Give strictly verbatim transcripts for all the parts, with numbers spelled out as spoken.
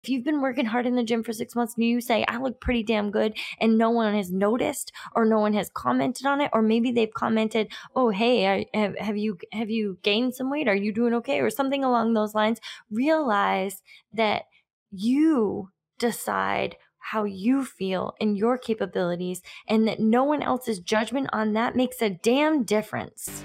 If you've been working hard in the gym for six months and you say, I look pretty damn good, and no one has noticed or no one has commented on it, or maybe they've commented, oh, hey, I, have, have you have you gained some weight? Are you doing okay? Or something along those lines. Realize that you decide how you feel and your capabilities, and that no one else's judgment on that makes a damn difference.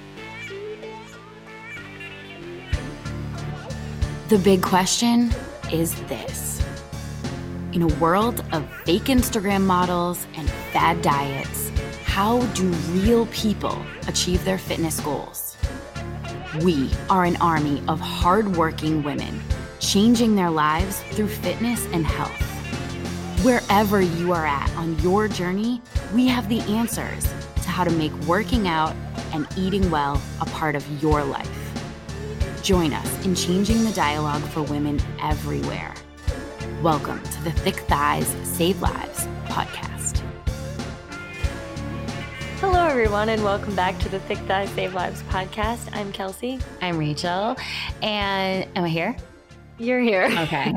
The big question is this. In a world of fake Instagram models and fad diets, how do real people achieve their fitness goals? We are an army of hardworking women changing their lives through fitness and health. Wherever you are at on your journey, we have the answers to how to make working out and eating well a part of your life. Join us in changing the dialogue for women everywhere. Welcome to the Thick Thighs Save Lives podcast. Hello, everyone, and welcome back to the Thick Thighs Save Lives podcast. I'm Kelsey. I'm Rachel, and am I here? You're here. Okay.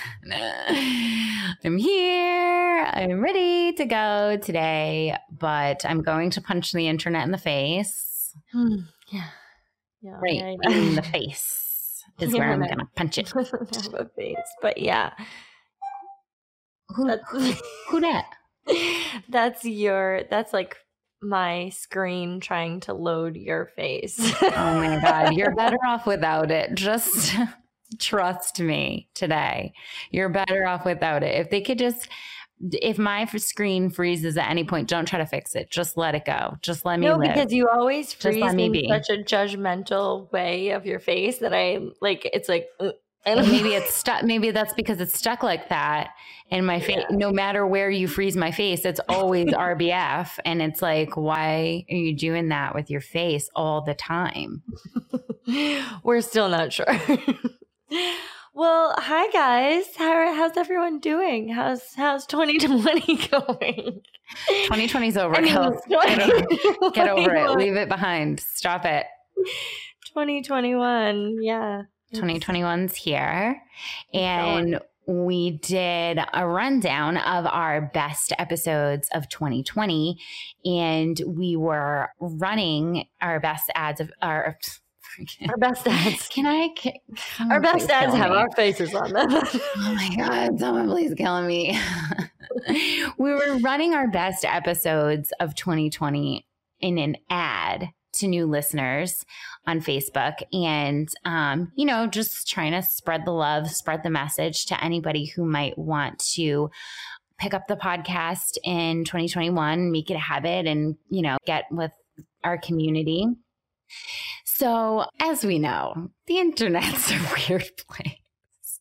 I'm here. I'm ready to go today, but I'm going to punch the internet in the face. Hmm. Yeah. Yeah, right I, in the face is where I'm going to punch it. Doesn't have a face, but yeah. Who, that's, who, who that? That's your, that's like my screen trying to load your face. Oh my God. You're better off without it. Just trust me today. You're better off without it. If they could just, if my screen freezes at any point, don't try to fix it. Just let it go. Just let me no, live. No, because you always freeze me in be. such a judgmental way of your face that I like, it's like, uh, and maybe it's stuck. Maybe that's because it's stuck like that in my face. Yeah. No matter where you freeze my face, it's always R B F. And it's like, why are you doing that with your face all the time? We're still not sure. Well, hi guys. How how's everyone doing? How's how's twenty twenty going? twenty twenty's over. I mean, get, get over it. Leave it behind. Stop it. twenty twenty-one. Yeah. twenty twenty-one's here. And we did a rundown of our best episodes of twenty twenty. And we were running our best ads of our Our best ads. Can I? Can, our best ads have me. Our faces on them. Oh my God. Someone please kill me. We were running our best episodes of twenty twenty in an ad to new listeners on Facebook, and, um, you know, just trying to spread the love, spread the message to anybody who might want to pick up the podcast in twenty twenty-one, make it a habit, and, you know, get with our community. So as we know, the internet's a weird place.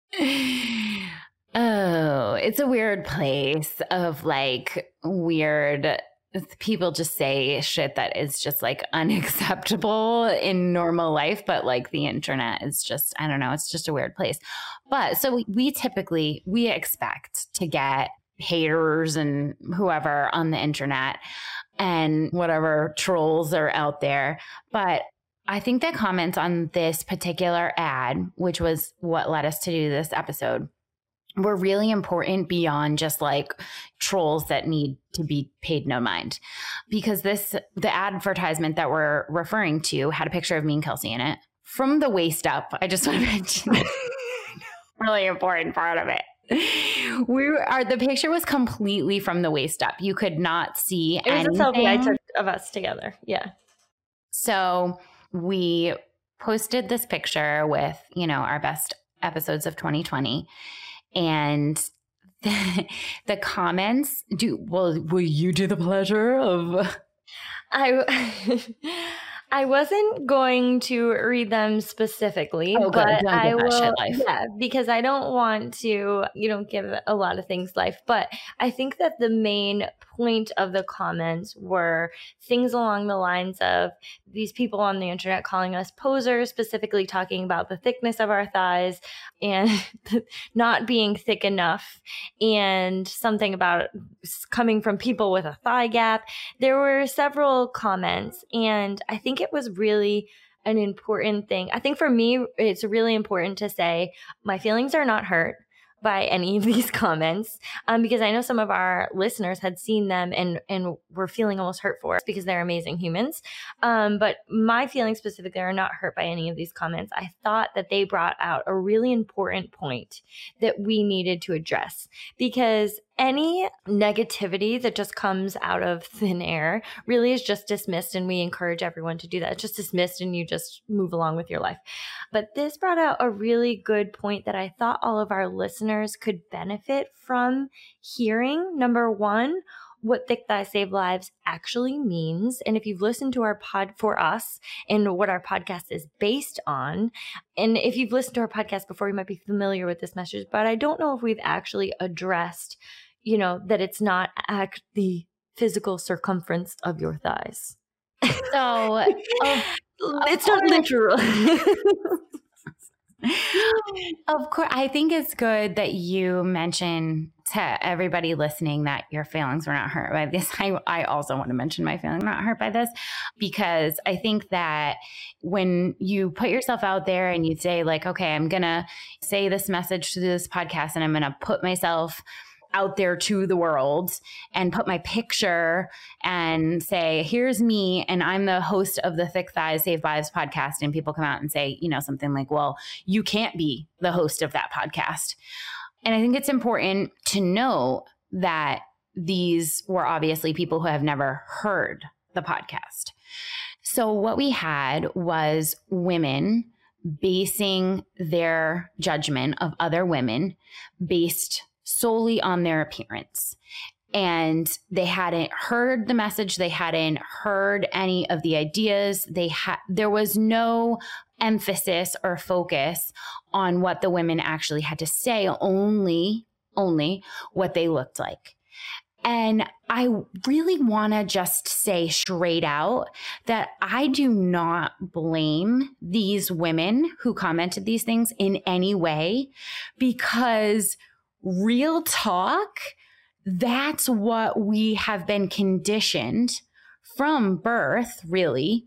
Oh, it's a weird place of like weird people just say shit that is just like unacceptable in normal life. But like the internet is just, I don't know, it's just a weird place. But so we, we typically, we expect to get haters and whoever on the internet and whatever trolls are out there. But I think the comments on this particular ad, which was what led us to do this episode, were really important beyond just like trolls that need to be paid no mind. Because this, the advertisement that we're referring to had a picture of me and Kelsey in it from the waist up. I just want to mention that. Really important part of it. We are, the picture was completely from the waist up. You could not see it was anything. A selfie I took of us together. Yeah. So we posted this picture with, you know, our best episodes of twenty twenty, and the, the comments do, well, will you do the pleasure of? I, I wasn't going to read them specifically, oh, but don't I give will, that shit life. Yeah, because I don't want to, you know, give a lot of things life. But I think that the main point of the comments were things along the lines of these people on the internet calling us posers, specifically talking about the thickness of our thighs and not being thick enough, and something about coming from people with a thigh gap. There were several comments, and I think it was really an important thing. I think for me, it's really important to say my feelings are not hurt. by any of these comments um, because I know some of our listeners had seen them and, and were feeling almost hurt for us because they're amazing humans. Um, but my feelings specifically are not hurt by any of these comments. I thought that they brought out a really important point that we needed to address, because any negativity that just comes out of thin air really is just dismissed, and we encourage everyone to do that. It's just dismissed and you just move along with your life. But this brought out a really good point that I thought all of our listeners could benefit from hearing. Number one, what Thick Thighs Save Lives actually means. And if you've listened to our pod for us and what our podcast is based on, and if you've listened to our podcast before, you might be familiar with this message, but I don't know if we've actually addressed, you know, that it's not act the physical circumference of your thighs. So of, it's not literal. Of course, I think it's good that you mention to everybody listening that your feelings were not hurt by this. I, I also want to mention my feelings were not hurt by this, because I think that when you put yourself out there and you say like, okay, I'm going to say this message to this podcast and I'm going to put myself out there to the world and put my picture and say, here's me, and I'm the host of the Thick Thighs Save Lives podcast. And people come out and say, you know, something like, well, you can't be the host of that podcast. And I think it's important to know that these were obviously people who have never heard the podcast. So what we had was women basing their judgment of other women based solely on their appearance. And they hadn't heard the message. They hadn't heard any of the ideas. They had, there was no emphasis or focus on what the women actually had to say, only, only what they looked like. And I really want to just say straight out that I do not blame these women who commented these things in any way, because real talk, that's what we have been conditioned from birth, really,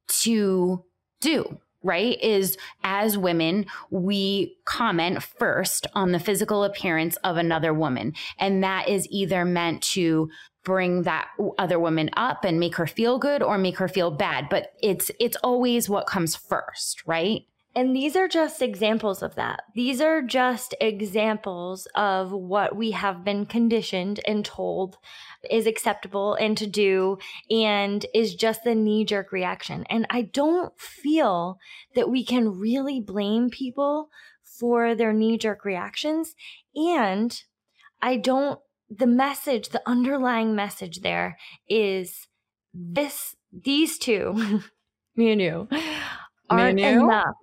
to do, right? Is as women, we comment first on the physical appearance of another woman. And that is either meant to bring that other woman up and make her feel good or make her feel bad. But it's it's always what comes first, right? And these are just examples of that. These are just examples of what we have been conditioned and told is acceptable and to do, and is just the knee-jerk reaction. And I don't feel that we can really blame people for their knee-jerk reactions. And I don't, the message, the underlying message there is this, these two, me and you, aren't enough.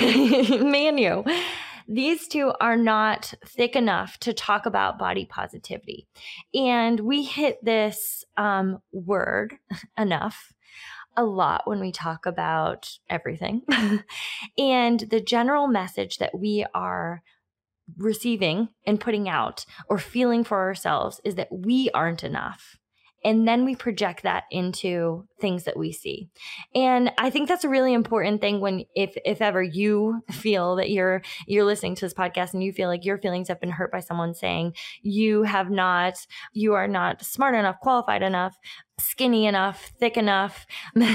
Me and you. These two are not thick enough to talk about body positivity. And we hit this um, word enough a lot when we talk about everything. And the general message that we are receiving and putting out or feeling for ourselves is that we aren't enough. And then we project that into things that we see. And I think that's a really important thing when, if if ever you feel that you're you're listening to this podcast and you feel like your feelings have been hurt by someone saying you have not, you are not smart enough, qualified enough, skinny enough, thick enough,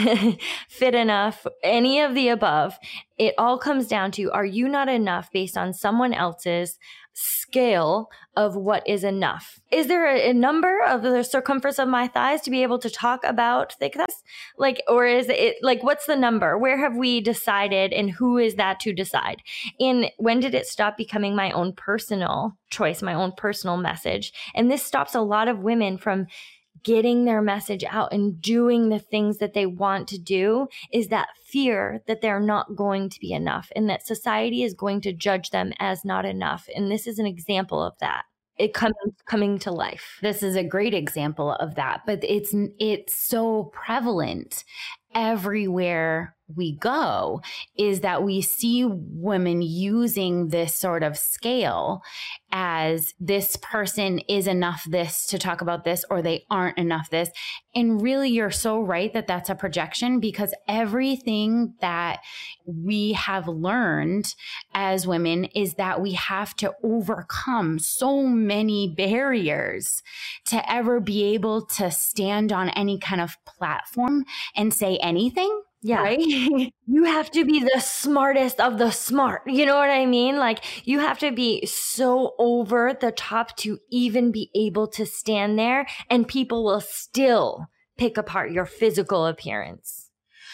fit enough, any of the above, it all comes down to, are you not enough based on someone else's scale of what is enough? Is there a, a number of the circumference of my thighs to be able to talk about thick thighs? Like, or is it like, what's the number? Where have we decided, and who is that to decide? And when did it stop becoming my own personal choice, my own personal message? And this stops a lot of women from getting their message out and doing the things that they want to do, is that fear that they're not going to be enough and that society is going to judge them as not enough. And this is an example of that. It comes coming to life. This is a great example of that, but it's it's so prevalent. everywhere we go is that we see women using this sort of scale as this person is enough this to talk about this, or they aren't enough this. And really, you're so right that that's a projection, because everything that we have learned as women is that we have to overcome so many barriers to ever be able to stand on any kind of platform and say anything. Yeah. Right? You have to be the smartest of the smart. You know what I mean? Like, you have to be so over the top to even be able to stand there, and people will still pick apart your physical appearance.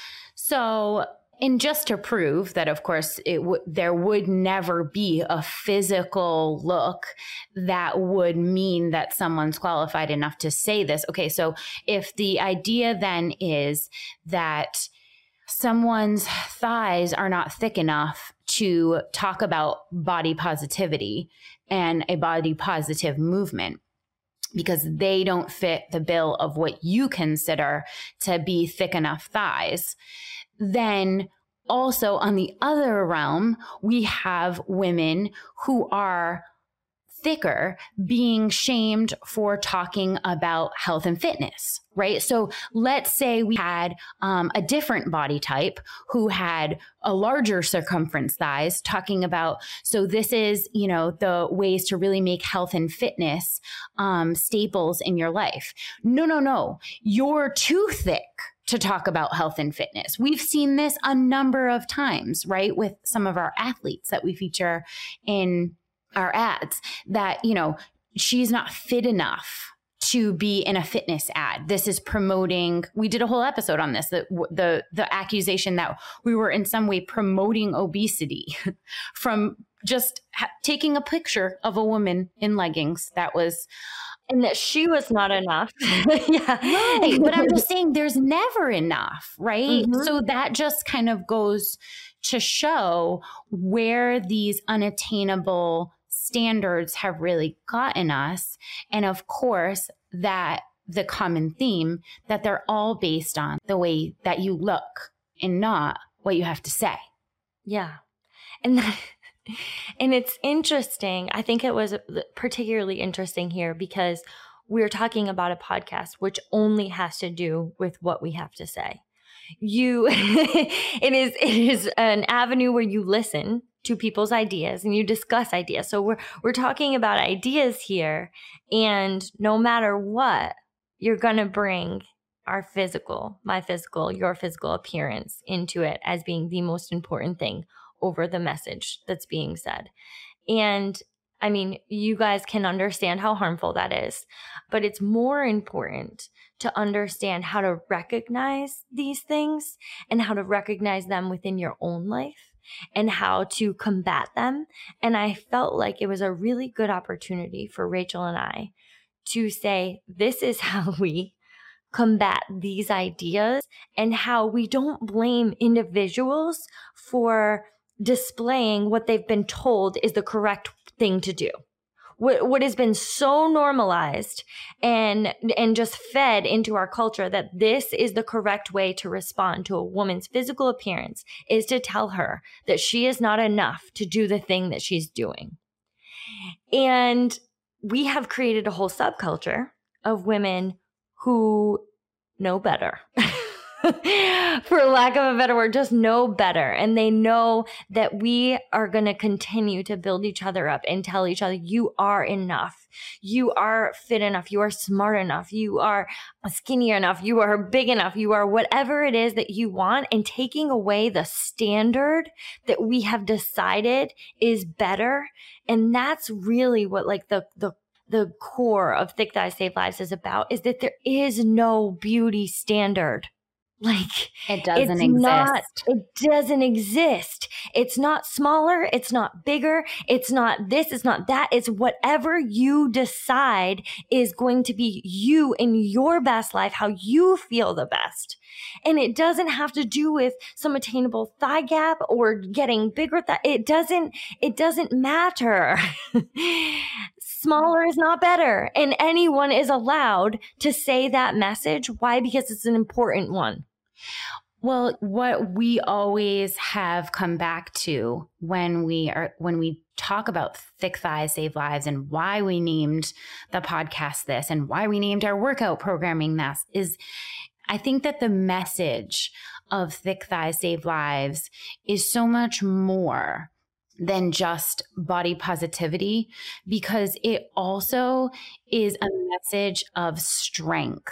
So, and just to prove that, of course, it w- there would never be a physical look that would mean that someone's qualified enough to say this. Okay, so if the idea then is that someone's thighs are not thick enough to talk about body positivity and a body positive movement because they don't fit the bill of what you consider to be thick enough thighs, then also on the other realm, we have women who are thicker being shamed for talking about health and fitness, right? So let's say we had um, a different body type who had a larger circumference thighs talking about, so this is, you know, the ways to really make health and fitness um, staples in your life. No, no, no. You're too thick to talk about health and fitness. We've seen this a number of times, right? With some of our athletes that we feature in our ads, that, you know, she's not fit enough to be in a fitness ad. This is promoting, we did a whole episode on this, the, the, the accusation that we were in some way promoting obesity from just ha- taking a picture of a woman in leggings that was, and that she was not enough. Yeah. Right. But I'm just saying there's never enough, right? Mm-hmm. So that just kind of goes to show where these unattainable standards have really gotten us. And of course, that the common theme that they're all based on the way that you look and not what you have to say. Yeah. And that, and it's interesting. I think it was particularly interesting here because we're talking about a podcast which only has to do with what we have to say. You, it is, it is an avenue where you listen to people's ideas and you discuss ideas. So we're, we're talking about ideas here, and no matter what, you're going to bring our physical, my physical, your physical appearance into it as being the most important thing over the message that's being said. And I mean, you guys can understand how harmful that is, but it's more important to understand how to recognize these things and how to recognize them within your own life and how to combat them. And I felt like it was a really good opportunity for Rachel and I to say, this is how we combat these ideas and how we don't blame individuals for displaying what they've been told is the correct thing to do. What, what has been so normalized and and just fed into our culture that this is the correct way to respond to a woman's physical appearance is to tell her that she is not enough to do the thing that she's doing. And we have created a whole subculture of women who know better. For lack of a better word, just know better. And they know that we are going to continue to build each other up and tell each other, you are enough. You are fit enough. You are smart enough. You are skinny enough. You are big enough. You are whatever it is that you want, and taking away the standard that we have decided is better. And that's really what like the, the, the core of Thick Thighs Save Lives is about, is that there is no beauty standard. Like, it doesn't it's exist. Not, it doesn't exist. It's not smaller. It's not bigger. It's not this. It's not that. It's whatever you decide is going to be you in your best life, how you feel the best. And it doesn't have to do with some attainable thigh gap or getting bigger. Th- it doesn't, it doesn't matter. Smaller is not better. And anyone is allowed to say that message. Why? Because it's an important one. Well, what we always have come back to when we are when we talk about Thick Thighs Save Lives and why we named the podcast this and why we named our workout programming this is I think that the message of Thick Thighs Save Lives is so much more than just body positivity, because it also is a message of strength.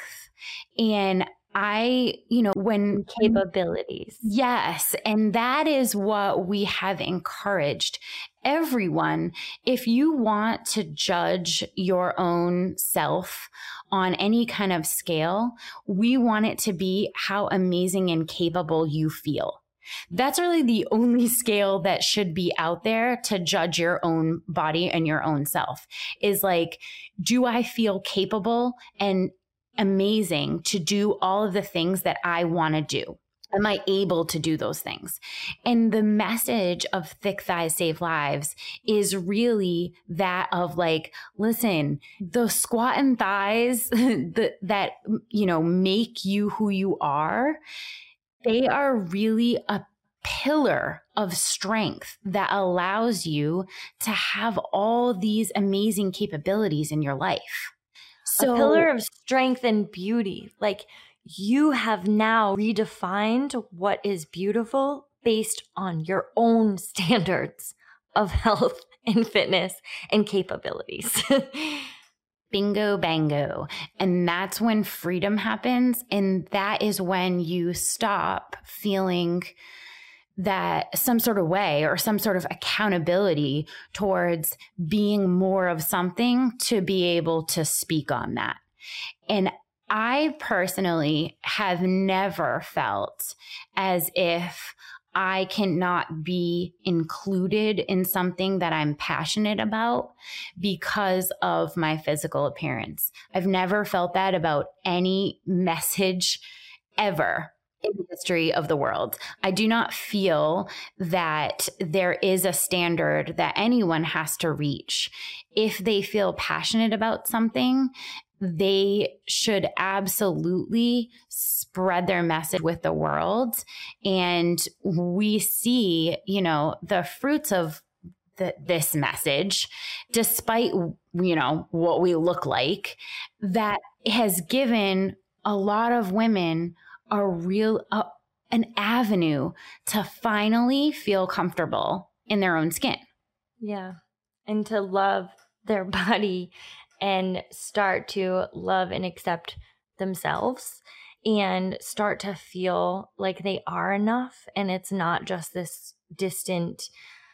And I, you know, when capabilities. Yes. And that is what we have encouraged everyone. If you want to judge your own self on any kind of scale, we want it to be how amazing and capable you feel. That's really the only scale that should be out there to judge your own body and your own self is like, do I feel capable and amazing to do all of the things that I want to do? Am I able to do those things? And the message of Thick Thighs Save Lives is really that of like, listen, the squat and thighs that, that, you know, make you who you are, they are really a pillar of strength that allows you to have all these amazing capabilities in your life. So, a pillar of strength and beauty. Like, you have now redefined what is beautiful based on your own standards of health and fitness and capabilities. Bingo, bango. And that's when freedom happens. And that is when you stop feeling that some sort of way or some sort of accountability towards being more of something to be able to speak on that. And I personally have never felt as if I cannot be included in something that I'm passionate about because of my physical appearance. I've never felt that about any message ever in the history of the world. I do not feel that there is a standard that anyone has to reach. If they feel passionate about something, they should absolutely spread their message with the world. And we see, you know, the fruits of the, this message, despite, you know, what we look like, that has given a lot of women a real, uh, an avenue to finally feel comfortable in their own skin. Yeah. And to love their body and start to love and accept themselves and start to feel like they are enough. And it's not just this distant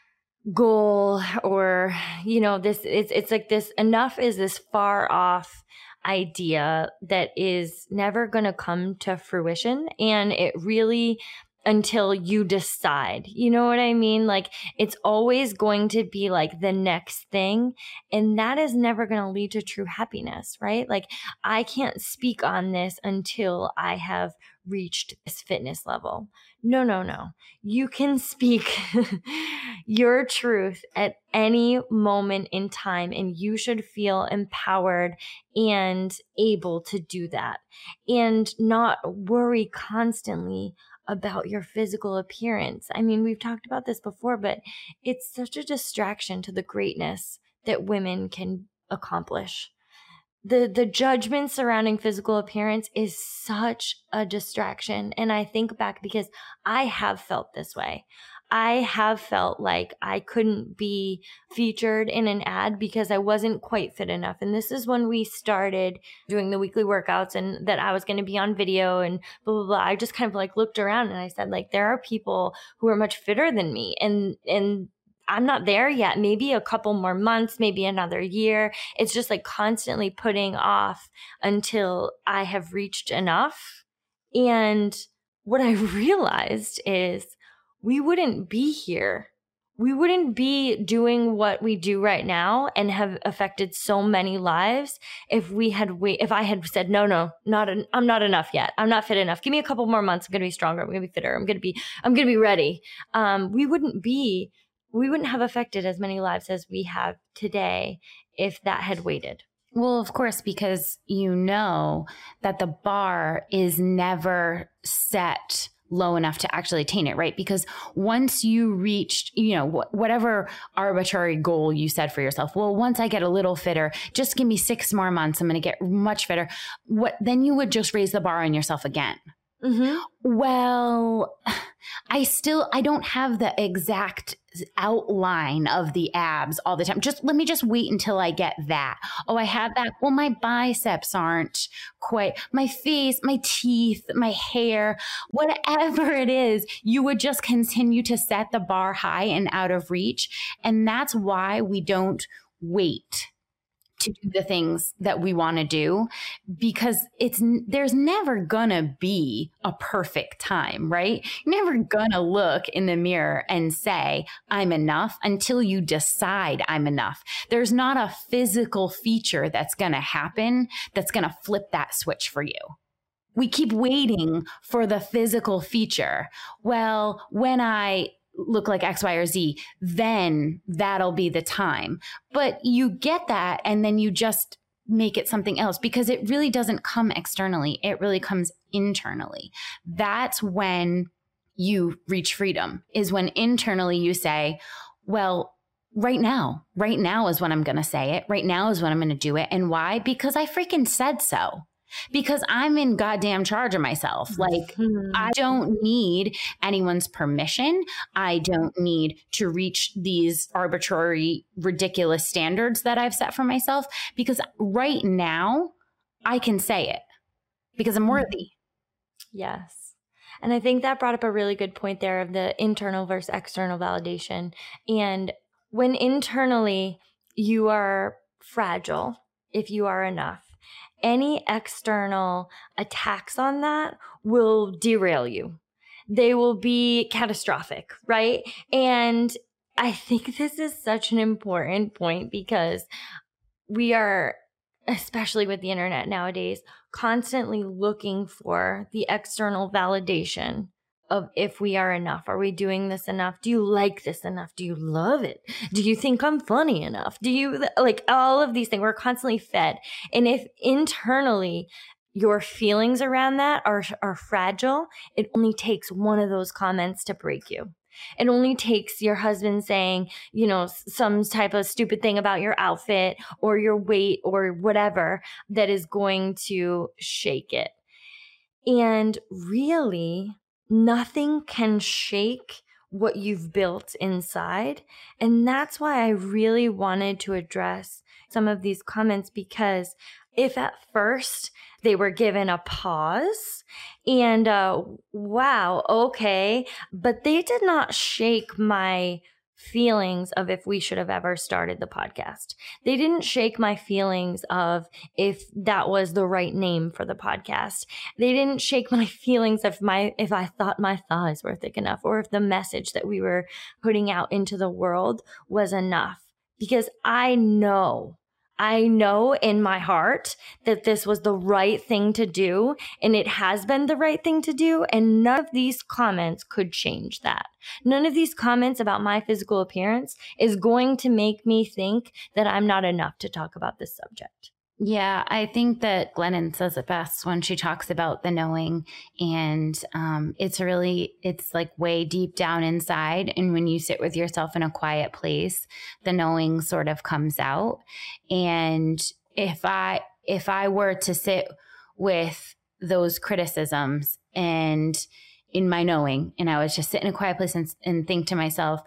goal or, you know, this, it's, it's like this, enough is this far off idea that is never going to come to fruition. And it really, until you decide, you know what I mean? Like, it's always going to be like the next thing. And that is never going to lead to true happiness, right? Like, I can't speak on this until I have reached this fitness level. No, no, no. You can speak your truth at any moment in time, and you should feel empowered and able to do that and not worry constantly about your physical appearance. I mean, we've talked about this before, but it's such a distraction to the greatness that women can accomplish. The the judgment surrounding physical appearance is such a distraction. And I think back because I have felt this way. I have felt like I couldn't be featured in an ad because I wasn't quite fit enough. And this is when we started doing the weekly workouts and that I was going to be on video and blah, blah, blah. I just kind of like looked around and I said, like, there are people who are much fitter than me. And, and I'm not there yet. Maybe a couple more months, maybe another year. It's just like constantly putting off until I have reached enough. And what I realized is we wouldn't be here. We wouldn't be doing what we do right now and have affected so many lives if we had wait, if I had said, no, no, not, en- I'm not enough yet. I'm not fit enough. Give me a couple more months. I'm going to be stronger. I'm going to be fitter. I'm going to be, I'm going to be ready. Um, we wouldn't be, we wouldn't have affected as many lives as we have today if that had waited. Well, of course, because you know that the bar is never set low enough to actually attain it, right? Because once you reached, you know, wh- whatever arbitrary goal you set for yourself, well, once I get a little fitter, just give me six more months, I'm going to get much fitter. What, then you would just raise the bar on yourself again. Mm-hmm. Well, I still, I don't have the exact outline of the abs all the time. Just let me just wait until I get that. Oh, I have that. Well, my biceps aren't quite, my face, my teeth, my hair, whatever it is, you would just continue to set the bar high and out of reach. And that's why we don't wait to do the things that we want to do, because it's, there's never gonna be a perfect time, right? You're never gonna look in the mirror and say, I'm enough, until you decide I'm enough. There's not a physical feature that's gonna happen that's gonna flip that switch for you. We keep waiting for the physical feature. Well, when I look like X, Y, or Z, then that'll be the time. But you get that and then you just make it something else, because it really doesn't come externally. It really comes internally. That's when you reach freedom, is when internally you say, well, right now, right now is when I'm going to say it. Right now is when I'm going to do it. And why? Because I freaking said so. Because I'm in goddamn charge of myself. Like, mm-hmm. I don't need anyone's permission. I don't need to reach these arbitrary, ridiculous standards that I've set for myself, because right now I can say it because I'm worthy. Yes. And I think that brought up a really good point there of the internal versus external validation. And when internally you are fragile, if you are enough, any external attacks on that will derail you. They will be catastrophic, right? And I think this is such an important point, because we are, especially with the internet nowadays, constantly looking for the external validation of if we are enough. Are we doing this enough? Do you like this enough? Do you love it? Do you think I'm funny enough? Do you, like, all of these things? We're constantly fed. And if internally your feelings around that are, are fragile, it only takes one of those comments to break you. It only takes your husband saying, you know, some type of stupid thing about your outfit or your weight or whatever that is going to shake it. And really, nothing can shake what you've built inside. And that's why I really wanted to address some of these comments, because if at first they were given a pause and, uh, wow, okay, but they did not shake my feelings of if we should have ever started the podcast. They didn't shake my feelings of if that was the right name for the podcast. They didn't shake my feelings of my, if I thought my thighs were thick enough, or if the message that we were putting out into the world was enough. Because I know, I know in my heart that this was the right thing to do, and it has been the right thing to do, and none of these comments could change that. None of these comments about my physical appearance is going to make me think that I'm not enough to talk about this subject. Yeah, I think that Glennon says it best when she talks about the knowing, and um, it's really, it's like way deep down inside. And when you sit with yourself in a quiet place, the knowing sort of comes out. And if I, if I were to sit with those criticisms and in my knowing, and I was just sit in a quiet place and, and think to myself,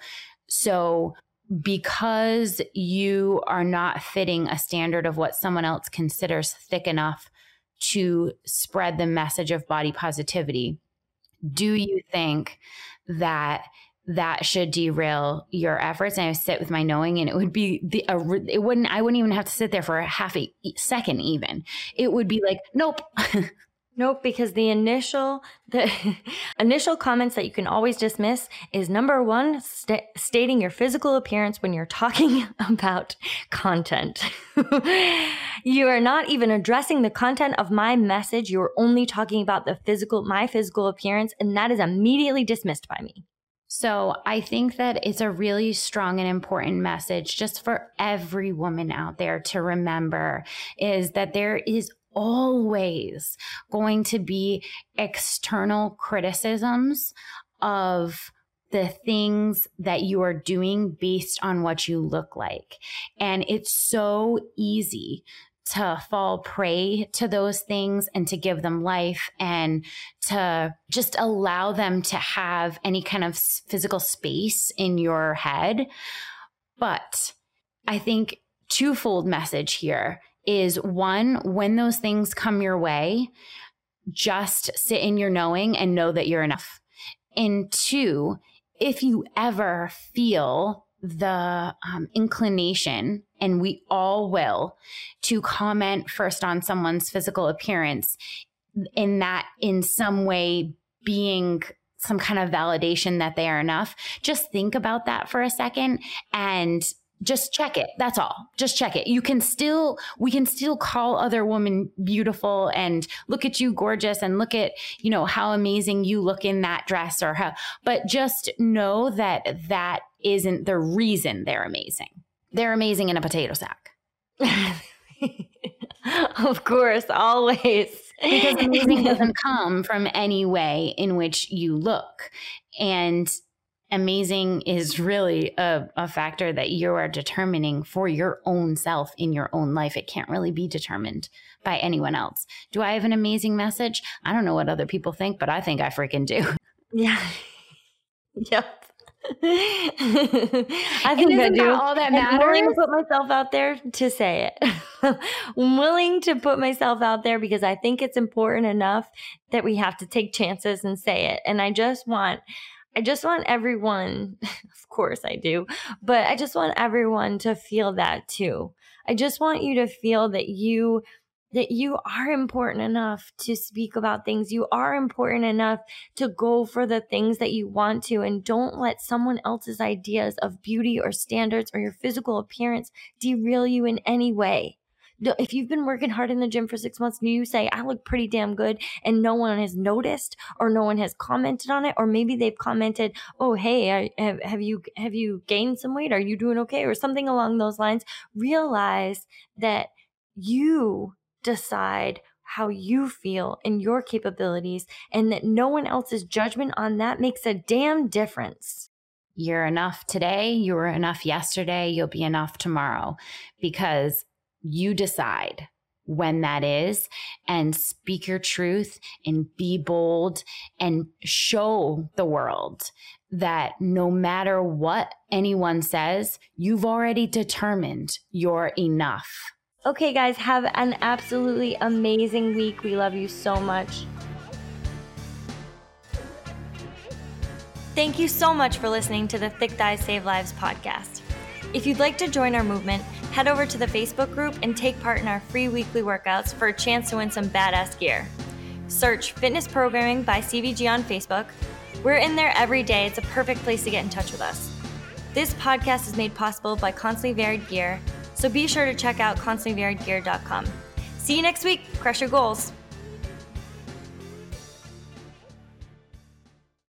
so because you are not fitting a standard of what someone else considers thick enough to spread the message of body positivity, do you think that that should derail your efforts? And I sit with my knowing, and it would be the, a, it wouldn't, I wouldn't even have to sit there for a half a second even. It would be like, nope. Nope, because the initial the initial comments that you can always dismiss is, number one, st- stating your physical appearance when you're talking about content. You are not even addressing the content of my message. You're only talking about the physical, my physical appearance, and that is immediately dismissed by me. So I think that it's a really strong and important message just for every woman out there to remember, is that there is always going to be external criticisms of the things that you are doing based on what you look like. And it's so easy to fall prey to those things and to give them life and to just allow them to have any kind of physical space in your head. But I think twofold message here is, one, when those things come your way, just sit in your knowing and know that you're enough. And two, if you ever feel the um, inclination, and we all will, to comment first on someone's physical appearance, in that in some way being some kind of validation that they are enough, just think about that for a second and just check it. That's all. Just check it. You can still, we can still call other women beautiful and look at you gorgeous and look at, you know, how amazing you look in that dress or how, but just know that that isn't the reason they're amazing. They're amazing in a potato sack. Of course, always. Because amazing doesn't come from any way in which you look. And amazing is really a, a factor that you are determining for your own self in your own life. It can't really be determined by anyone else. Do I have an amazing message? I don't know what other people think, but I think I freaking do. Yeah. Yep. I think I do. All that matters. I'm willing to matters. put myself out there to say it. I'm willing to put myself out there because I think it's important enough that we have to take chances and say it. And I just want, I just want everyone, of course I do, but I just want everyone to feel that too. I just want you to feel that you that you are important enough to speak about things. You are important enough to go for the things that you want to, and don't let someone else's ideas of beauty or standards or your physical appearance derail you in any way. If you've been working hard in the gym for six months and you say, I look pretty damn good, and no one has noticed or no one has commented on it, or maybe they've commented, oh, hey, I, have, have you have you gained some weight? Are you doing okay? Or something along those lines. Realize that you decide how you feel and your capabilities, and that no one else's judgment on that makes a damn difference. You're enough today. You were enough yesterday. You'll be enough tomorrow, because you decide when that is, and speak your truth and be bold and show the world that no matter what anyone says, you've already determined you're enough. Okay, guys, have an absolutely amazing week. We love you so much. Thank you so much for listening to the Thick Thighs Save Lives podcast. If you'd like to join our movement, head over to the Facebook group and take part in our free weekly workouts for a chance to win some badass gear. Search Fitness Programming by C V G on Facebook. We're in there every day. It's a perfect place to get in touch with us. This podcast is made possible by Constantly Varied Gear, so be sure to check out constantly varied gear dot com. See you next week. Crush your goals.